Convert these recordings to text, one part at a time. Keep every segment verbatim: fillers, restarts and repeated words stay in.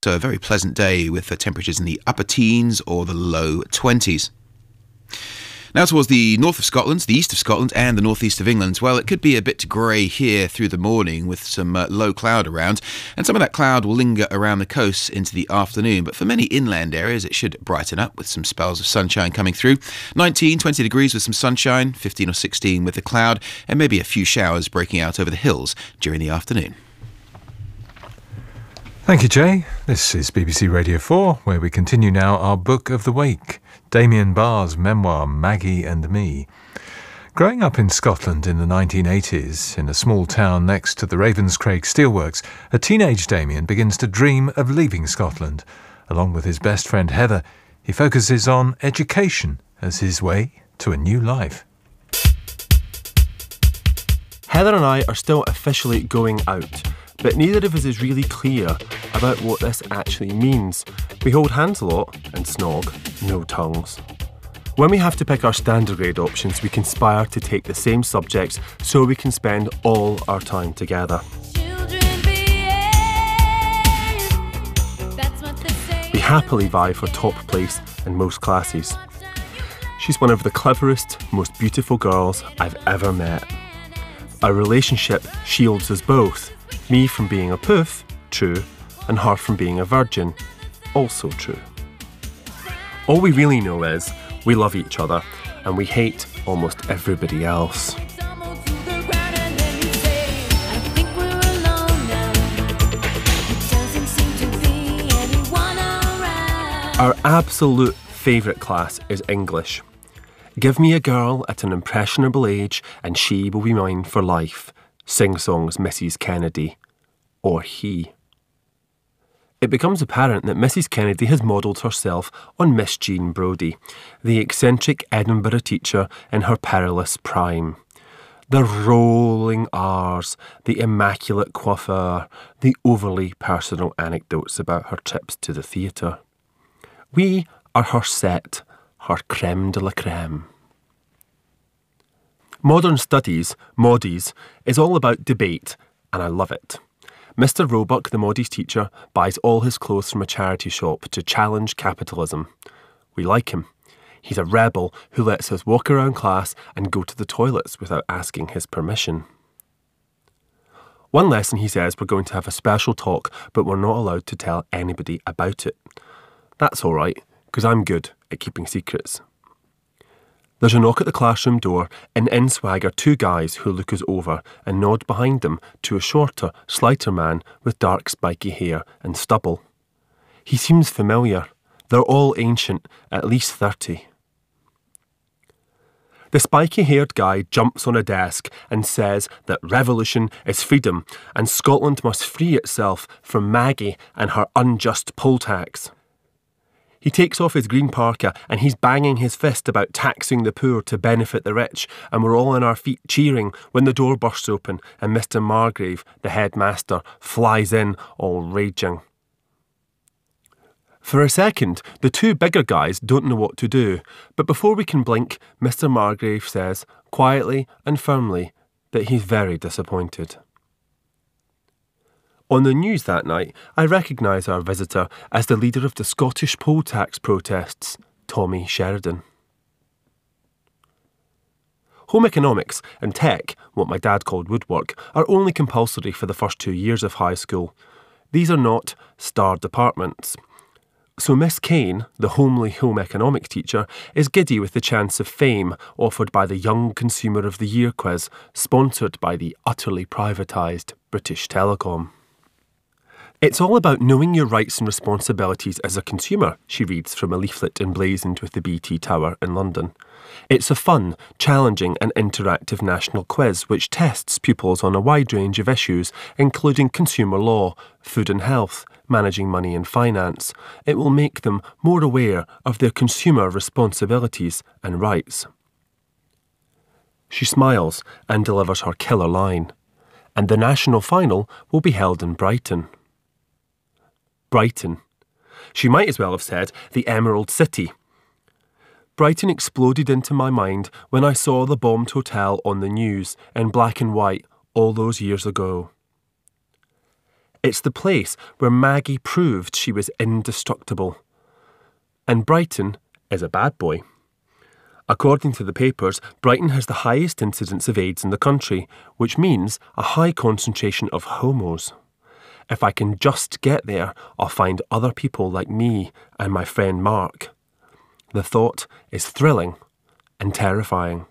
So a very pleasant day with the temperatures in the upper teens or the low twenties. Now towards the north of Scotland, the east of Scotland and the northeast of England. Well, it could be a bit grey here through the morning with some uh, low cloud around, and some of that cloud will linger around the coast into the afternoon. But for many inland areas, it should brighten up with some spells of sunshine coming through. nineteen, twenty degrees with some sunshine, fifteen or sixteen with the cloud, and maybe a few showers breaking out over the hills during the afternoon. Thank you, Jay. This is B B C Radio four, where we continue now our Book of the Week, Damien Barr's memoir, Maggie and Me. Growing up in Scotland in the nineteen eighties, in a small town next to the Ravenscraig Steelworks, a teenage Damien begins to dream of leaving Scotland. Along with his best friend Heather, he focuses on education as his way to a new life. Heather and I are still officially going out, but neither of us is really clear about what this actually means. We hold hands a lot and snog, no tongues. When we have to pick our standard grade options, we conspire to take the same subjects so we can spend all our time together. We happily vie for top place in most classes. She's one of the cleverest, most beautiful girls I've ever met. Our relationship shields us both. Me from being a poof, true, and her from being a virgin, also true. All we really know is we love each other and we hate almost everybody else. Our absolute favourite class is English. Give me a girl at an impressionable age and she will be mine for life. Sing-songs Missus Kennedy, or he. It becomes apparent that Missus Kennedy has modelled herself on Miss Jean Brodie, the eccentric Edinburgh teacher in her perilous prime. The rolling R's, the immaculate coiffure, the overly personal anecdotes about her trips to the theatre. We are her set, her creme de la creme. Modern Studies, Moddies, is all about debate, and I love it. Mister Roebuck, the Moddies teacher, buys all his clothes from a charity shop to challenge capitalism. We like him. He's a rebel who lets us walk around class and go to the toilets without asking his permission. One lesson he says we're going to have a special talk, but we're not allowed to tell anybody about it. That's all right, because I'm good at keeping secrets. There's a knock at the classroom door, and in swagger two guys who look us over and nod behind them to a shorter, slighter man with dark spiky hair and stubble. He seems familiar. They're all ancient, at least thirty. The spiky-haired guy jumps on a desk and says that revolution is freedom and Scotland must free itself from Maggie and her unjust poll tax. He takes off his green parka and he's banging his fist about taxing the poor to benefit the rich, and we're all on our feet cheering when the door bursts open and Mister Margrave, the headmaster, flies in all raging. For a second, the two bigger guys don't know what to do, but before we can blink, Mister Margrave says, quietly and firmly, that he's very disappointed. On the news that night, I recognise our visitor as the leader of the Scottish poll tax protests, Tommy Sheridan. Home economics and tech, what my dad called woodwork, are only compulsory for the first two years of high school. These are not star departments. So Miss Kane, the homely home economics teacher, is giddy with the chance of fame offered by the Young Consumer of the Year quiz, sponsored by the utterly privatised British Telecom. It's all about knowing your rights and responsibilities as a consumer, she reads from a leaflet emblazoned with the B T Tower in London. It's a fun, challenging and interactive national quiz which tests pupils on a wide range of issues, including consumer law, food and health, managing money and finance. It will make them more aware of their consumer responsibilities and rights. She smiles and delivers her killer line. And the national final will be held in Brighton. Brighton. She might as well have said the Emerald City. Brighton exploded into my mind when I saw the bombed hotel on the news in black and white all those years ago. It's the place where Maggie proved she was indestructible. And Brighton is a bad boy. According to the papers, Brighton has the highest incidence of AIDS in the country, which means a high concentration of homos. If I can just get there, I'll find other people like me and my friend Mark. The thought is thrilling and terrifying.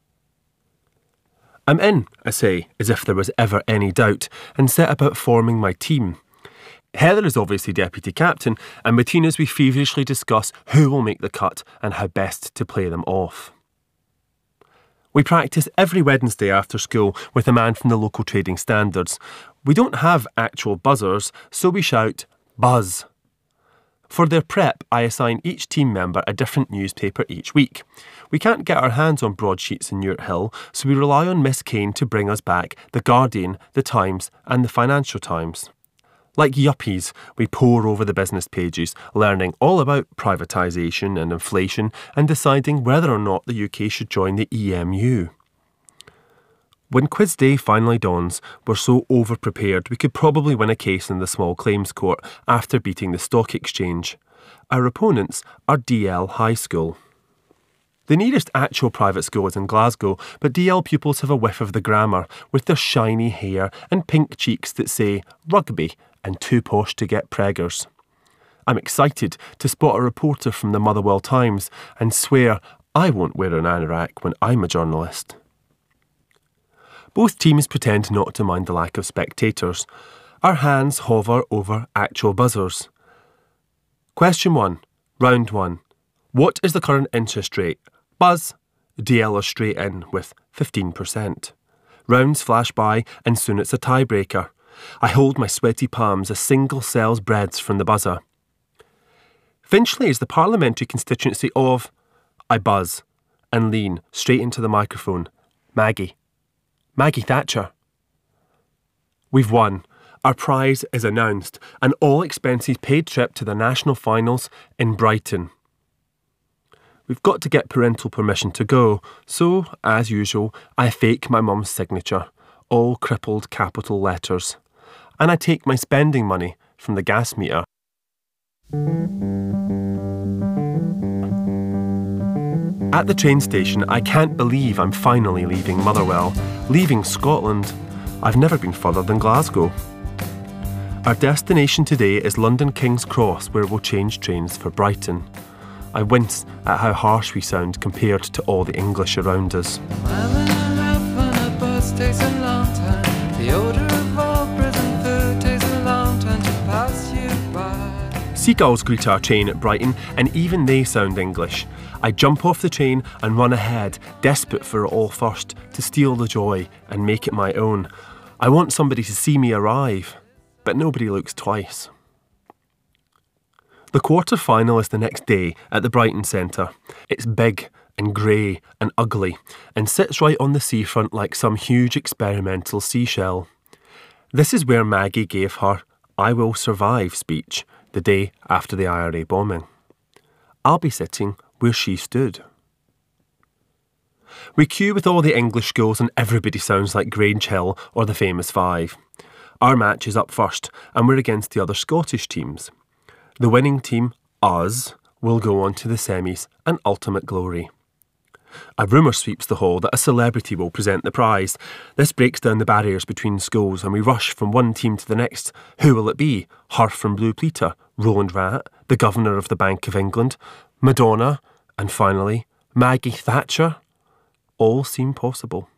I'm in, I say, as if there was ever any doubt, and set about forming my team. Heather is obviously deputy captain, and between us we feverishly discuss who will make the cut and how best to play them off. We practice every Wednesday after school with a man from the local trading standards. We don't have actual buzzers, so we shout, "Buzz." For their prep, I assign each team member a different newspaper each week. We can't get our hands on broadsheets in Urt Hill, so we rely on Miss Kane to bring us back The Guardian, The Times and The Financial Times. Like yuppies, we pore over the business pages, learning all about privatisation and inflation and deciding whether or not the U K should join the E M U. When quiz day finally dawns, we're so over-prepared we could probably win a case in the small claims court after beating the stock exchange. Our opponents are D L High School. The nearest actual private school is in Glasgow, but D L pupils have a whiff of the grammar, with their shiny hair and pink cheeks that say rugby and too posh to get preggers. I'm excited to spot a reporter from the Motherwell Times and swear I won't wear an anorak when I'm a journalist. Both teams pretend not to mind the lack of spectators. Our hands hover over actual buzzers. Question one, round one. What is the current interest rate? Buzz. D L are straight in with fifteen percent. Rounds flash by and soon it's a tiebreaker. I hold my sweaty palms as single cells breaths from the buzzer. Finchley is the parliamentary constituency of... I buzz and lean straight into the microphone. Maggie. Maggie Thatcher. We've won. Our prize is announced. An all-expenses paid trip to the national finals in Brighton. We've got to get parental permission to go, so, as usual, I fake my mum's signature, all crippled capital letters. And I take my spending money from the gas meter. At the train station, I can't believe I'm finally leaving Motherwell, leaving Scotland. I've never been further than Glasgow. Our destination today is London King's Cross, where we'll change trains for Brighton. I wince at how harsh we sound compared to all the English around us. Seagulls greet our train at Brighton, and even they sound English. I jump off the train and run ahead, desperate for it all first, to steal the joy and make it my own. I want somebody to see me arrive, but nobody looks twice. The quarter-final is the next day at the Brighton Centre. It's big and grey and ugly, and sits right on the seafront like some huge experimental seashell. This is where Maggie gave her "I will survive" speech the day after the I R A bombing. I'll be sitting where she stood. We queue with all the English schools and everybody sounds like Grange Hill or the Famous Five. Our match is up first and we're against the other Scottish teams. The winning team, us, will go on to the semis and ultimate glory. A rumour sweeps the hall that a celebrity will present the prize. This breaks down the barriers between schools and we rush from one team to the next. Who will it be? Her from Blue Pleater, Roland Rat, the Governor of the Bank of England, Madonna, and finally, Maggie Thatcher? All seem possible.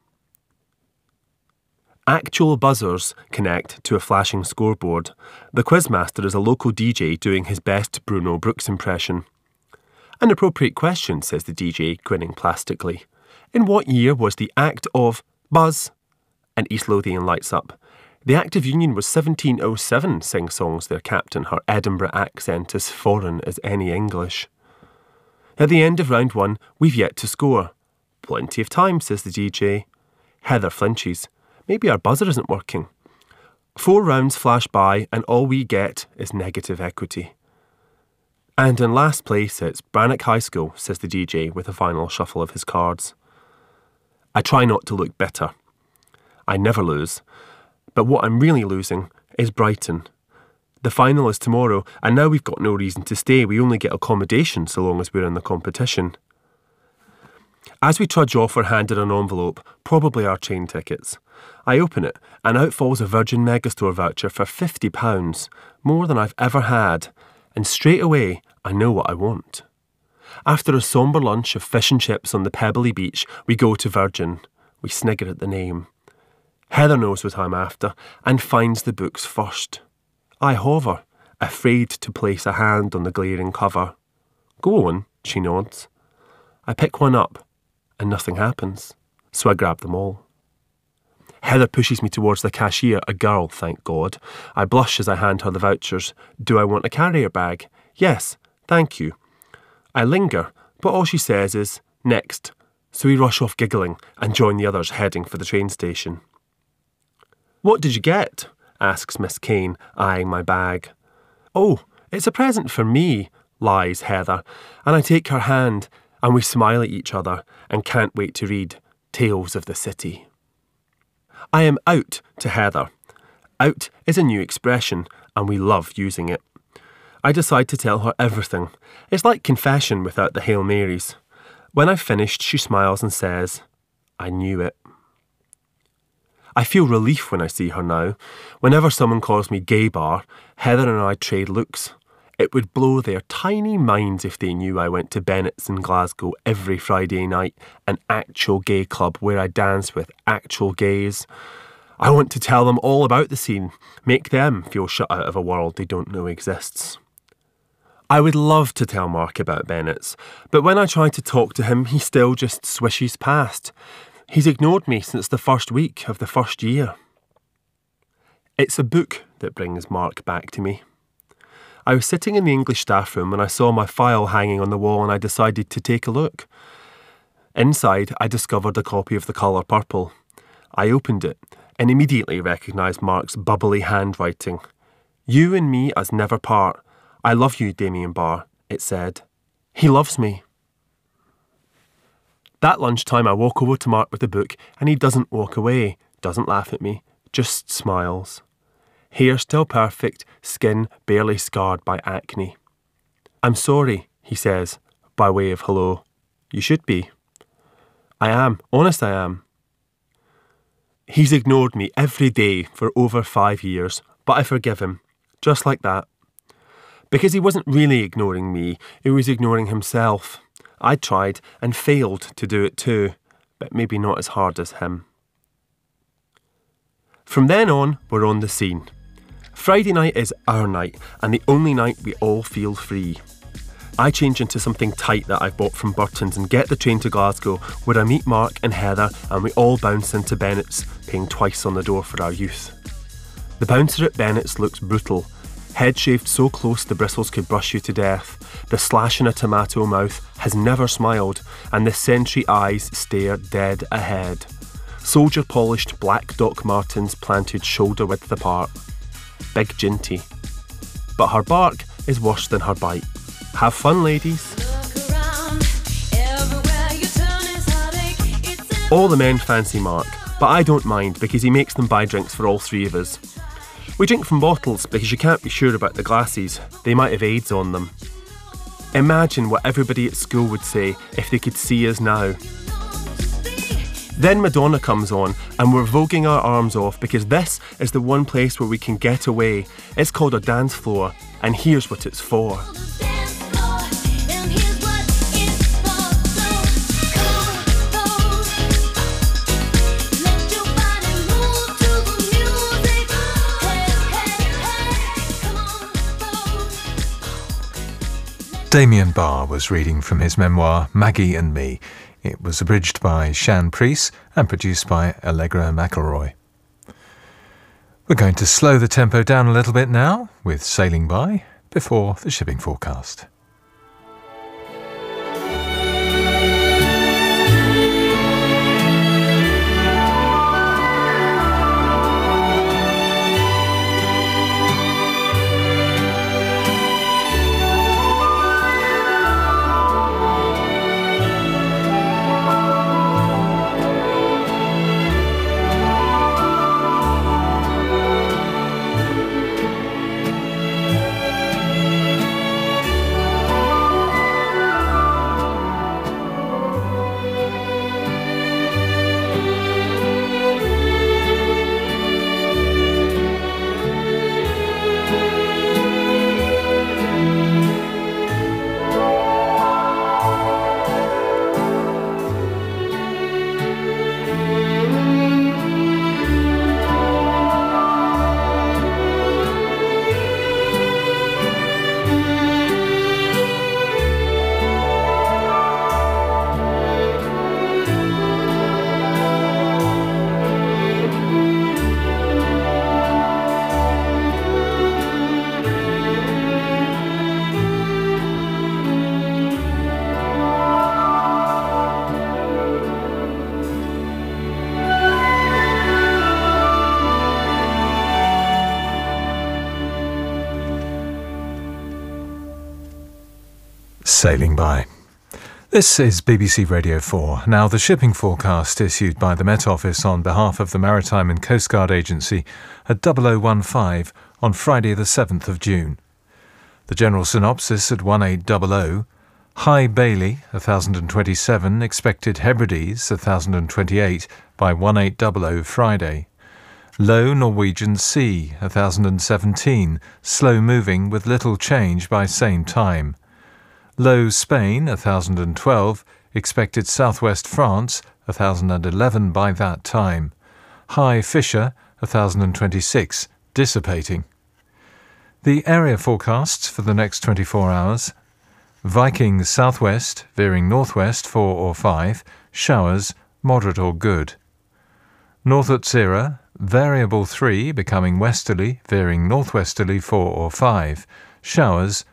Actual buzzers connect to a flashing scoreboard. The quizmaster is a local D J doing his best Bruno Brooks impression. An appropriate question, says the D J, grinning plastically. In what year was the Act of Buzz? And East Lothian lights up. The Act of Union was seventeen oh seven, sing-songs their captain, her Edinburgh accent as foreign as any English. At the end of round one, we've yet to score. Plenty of time, says the D J. Heather flinches. Maybe our buzzer isn't working. Four rounds flash by and all we get is negative equity. And in last place it's Brannock High School, says the D J with a final shuffle of his cards. I try not to look bitter. I never lose. But what I'm really losing is Brighton. The final is tomorrow, and now we've got no reason to stay. We only get accommodation so long as we're in the competition. As we trudge off, we're handed an envelope, probably our train tickets. I open it, and out falls a Virgin Megastore voucher for fifty pounds, more than I've ever had, and straight away I know what I want. After a sombre lunch of fish and chips on the pebbly beach, we go to Virgin. We snigger at the name. Heather knows what I'm after, and finds the books first. I hover, afraid to place a hand on the glaring cover. Go on, she nods. I pick one up, and nothing happens, so I grab them all. Heather pushes me towards the cashier, a girl, thank God. I blush as I hand her the vouchers. Do I want a carrier bag? Yes, thank you. I linger, but all she says is, next, so we rush off giggling and join the others heading for the train station. What did you get? Asks Miss Kane, eyeing my bag. Oh, it's a present for me, lies Heather, and I take her hand, and we smile at each other and can't wait to read Tales of the City. I am out to Heather. Out is a new expression, and we love using it. I decide to tell her everything. It's like confession without the Hail Marys. When I've finished, she smiles and says, I knew it. I feel relief when I see her now. Whenever someone calls me gay bar, Heather and I trade looks. It would blow their tiny minds if they knew I went to Bennett's in Glasgow every Friday night, an actual gay club where I dance with actual gays. I want to tell them all about the scene, make them feel shut out of a world they don't know exists. I would love to tell Mark about Bennett's, but when I try to talk to him, he still just swishes past. He's ignored me since the first week of the first year. It's a book that brings Mark back to me. I was sitting in the English staff room when I saw my file hanging on the wall and I decided to take a look. Inside, I discovered a copy of The Colour Purple. I opened it and immediately recognised Mark's bubbly handwriting. You and me as never part. I love you, Damien Barr, it said. He loves me. That lunchtime I walk over to Mark with the book and he doesn't walk away, doesn't laugh at me, just smiles. Hair still perfect, skin barely scarred by acne. I'm sorry, he says, by way of hello. You should be. I am, honest I am. He's ignored me every day for over five years, but I forgive him, just like that. Because he wasn't really ignoring me, he was ignoring himself. I tried and failed to do it too, but maybe not as hard as him. From then on, we're on the scene. Friday night is our night, and the only night we all feel free. I change into something tight that I've bought from Burton's and get the train to Glasgow, where I meet Mark and Heather, and we all bounce into Bennett's, paying twice on the door for our youth. The bouncer at Bennett's looks brutal. Head shaved so close the bristles could brush you to death. The slash in a tomato mouth has never smiled, and the sentry eyes stare dead ahead. Soldier polished black Doc Martens planted shoulder width apart. Big ginty. But her bark is worse than her bite. Have fun, ladies. All the men fancy Mark, but I don't mind because he makes them buy drinks for all three of us. We drink from bottles because you can't be sure about the glasses. They might have AIDS on them. Imagine what everybody at school would say if they could see us now. Then Madonna comes on and we're voguing our arms off because this is the one place where we can get away. It's called a dance floor, and here's what it's for. Damien Barr was reading from his memoir, Maggie and Me. It was abridged by Shan Priest and produced by Allegra McElroy. We're going to slow the tempo down a little bit now with Sailing By before the shipping forecast. sailing by. This is B B C Radio four. Now, the shipping forecast issued by the Met Office on behalf of the Maritime and Coast Guard Agency at double oh one five on Friday the seventh of June. The general synopsis at eighteen hundred, High Bailey one thousand twenty-seven, expected Hebrides one thousand twenty-eight by eighteen hundred Friday. Low Norwegian Sea one thousand seventeen, slow moving with little change by same time. Low Spain one thousand twelve, expected southwest France one thousand eleven by that time. High Fisher one thousand twenty-six, dissipating. The area forecasts for the next twenty-four hours. Viking southwest, veering northwest four or five, showers, moderate or good. North Utsira, variable three, becoming westerly, veering northwesterly four or five, showers,